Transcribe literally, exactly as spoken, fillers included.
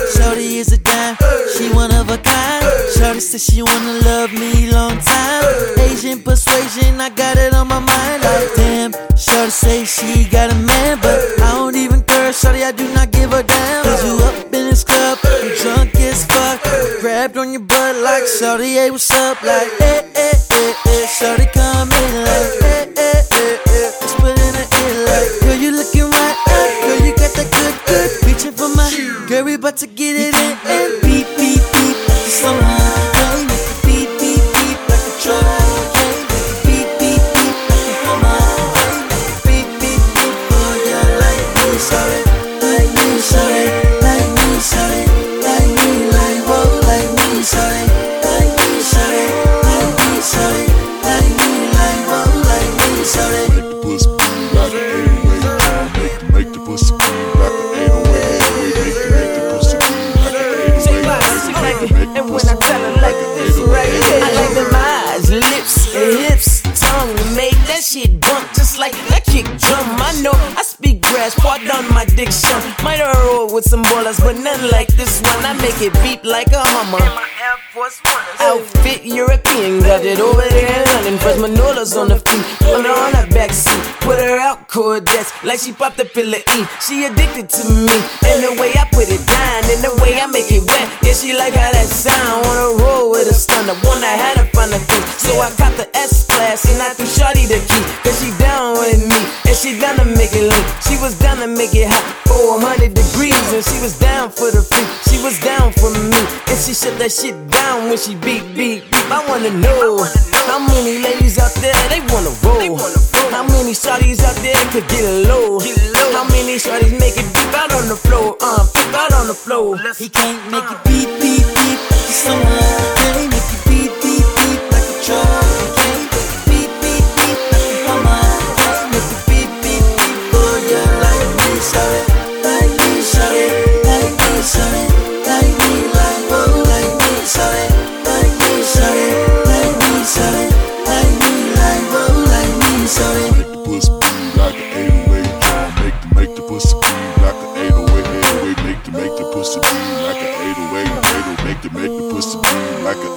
Shorty is a dime, she one of a kind. Shorty said she wanna love me long time. Asian persuasion, I got it on my mind. Like damn, Shorty say she got a man, but I don't even care. Shorty, I do not give a damn. Cause you up in this club, you drunk as fuck, grabbed on your butt like Shorty, hey, what's up? Like eh eh eh eh, Shorty come in like eh eh eh eh. Let's put in a ear like, girl, you looking right up, girl, you got that good good. Reaching for my girl, we about to get it in and beep beep beep like the summer. Hey, make it beep beep beep like a truck. Hey, make it beep beep beep like a hammer. Hey, make it beep beep beep for ya like me, sorry, like me, sorry, like me, sorry, like me, like whoa, like me, sorry, like me, sorry, like me, sorry, like me, like whoa, like me, sorry. Make the pussy beat like an eight oh eight. Make the make the pussy beat like an eight oh eight. Make the make the pussy beat like an eight oh eight. She like, she like it, and when I tell her like this right here, I like them eyes, lips, and hips, tongue to make that shit bump just like that kick drum. I know I speak grass, pardon my diction. Might have rolled with some ballers, but nothing like this one. I make it beep like a Hummer. Outfit European, got it over there in London. Fresh Manolas on the feet, put her on her backseat, put her out Cordettes like she popped a pill of E. She addicted to me, and the way I put it down, and the way I make it wet. Yeah, she like how that sound. Wanna roll with a stunner, wanna have her find a thing. So I caught the S-Class, and I threw Shorty the key, cause she down with me, and she down to make it lean. She was down to make it hot, four hundred degrees, and she was down for the free. She was down for me, and she shut that shit down when she beat, beat, beat. I wanna know how many ladies out there they wanna roll. How many shorties out there could get low? How many shorties make it deep out on the floor? Uh, deep out on the floor. He can't make it beep beep beep like the summer. Can't make it beep beep beep like a truck. Can't make it beep beep beep like a Hummer. Can't make it beep beep beep for ya like me, sorry, like me, sorry, like me, sorry, like me, like whoa, like me, sorry, like me, sorry, like me, sorry, like me, like whoa, like me, sorry. Make the pussy beat like an eight oh eight drum. Make the make the pussy beat like an eight oh eight, eight oh eight. Make the make the pussy beat like an eight oh eight, eight oh. Make the make the pussy beat like an